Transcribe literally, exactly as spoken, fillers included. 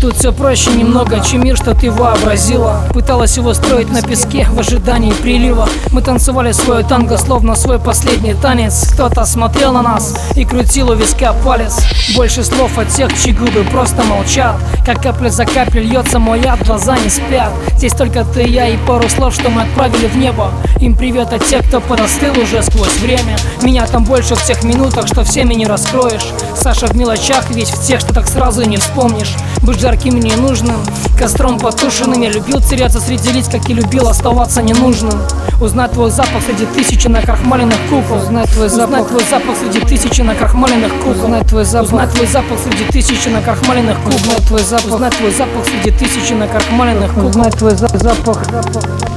Тут все проще немного, чем мир, что ты вообразила. Пыталась его строить на песке в ожидании прилива. Мы танцевали свое танго, словно свой последний танец. Кто-то смотрел на нас и крутил у виска палец. Больше слов от тех, чьи губы просто молчат. Как капля за каплей льется мой яд, глаза не спят. Здесь только ты и я и пару слов, что мы отправили в небо. Им привет от тех, кто подостыл уже сквозь время. Меня там больше в тех минутах, что всеми не раскроешь. Саша в мелочах, ведь в тех, что так сразу и не вспомнишь. Быть жарким и ненужным, костром потушенным. Я любил теряться среди лиц, как и любил оставаться ненужным. Узнать твой запах среди тысячи накрахмаленных кукол. Узнать твой запах, узнать твой запах среди тысячи накрахмаленных кукол. Узнать твой запах, узнать твой запах среди тысячи накрахмаленных кукол. Узнать твой запах, узнать твой запах среди тысячи накрахмаленных кукол. Узнать твой запах.